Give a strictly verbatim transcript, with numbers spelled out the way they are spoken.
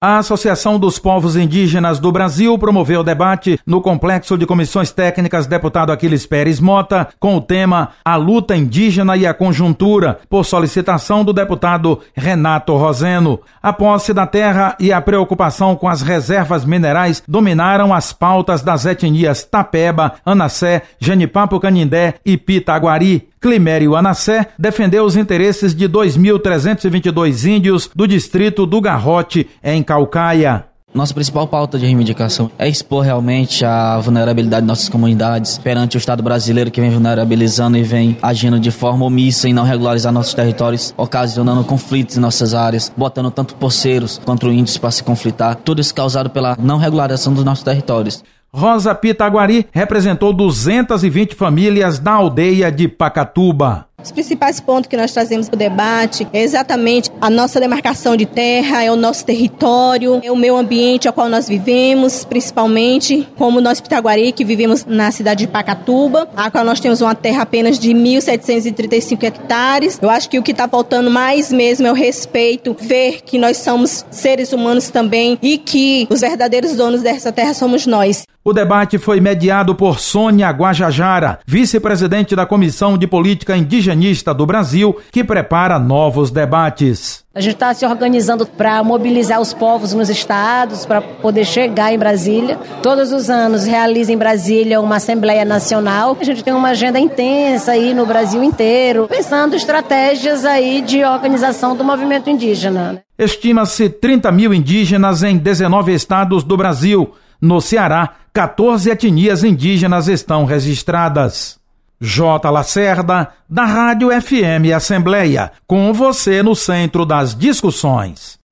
A Associação dos Povos Indígenas do Brasil promoveu o debate no Complexo de Comissões Técnicas Deputado Aquiles Pérez Mota com o tema A Luta Indígena e a Conjuntura, por solicitação do deputado Renato Roseno. A posse da terra e a preocupação com as reservas minerais dominaram as pautas das etnias Tapeba, Anassé, Genipapo Canindé e Pitaguari. Climério Anassé defendeu os interesses de dois mil trezentos e vinte e dois índios do distrito do Garrote, em Caucaia. Nossa principal pauta de reivindicação é expor realmente a vulnerabilidade de nossas comunidades perante o Estado brasileiro, que vem vulnerabilizando e vem agindo de forma omissa em não regularizar nossos territórios, ocasionando conflitos em nossas áreas, botando tanto poceiros quanto índios para se conflitar, tudo isso causado pela não regularização dos nossos territórios. Rosa Pitaguari representou duzentas e vinte famílias da aldeia de Pacatuba. Os principais pontos que nós trazemos para o debate é exatamente a nossa demarcação de terra, é o nosso território, é o meio ambiente ao qual nós vivemos, principalmente como nós Pitaguari, que vivemos na cidade de Pacatuba, a qual nós temos uma terra apenas de mil setecentos e trinta e cinco hectares. Eu acho que o que está faltando mais mesmo é o respeito, ver que nós somos seres humanos também e que os verdadeiros donos dessa terra somos nós. O debate foi mediado por Sônia Guajajara, vice-presidente da Comissão de Política Indigenista do Brasil, que prepara novos debates. A gente está se organizando para mobilizar os povos nos estados, para poder chegar em Brasília. Todos os anos realiza em Brasília uma Assembleia Nacional. A gente tem uma agenda intensa aí no Brasil inteiro, pensando estratégias aí de organização do movimento indígena. Estima-se trinta mil indígenas em dezenove estados do Brasil. No Ceará, quatorze etnias indígenas estão registradas. J. Lacerda, da Rádio F M Assembleia, com você no centro das discussões.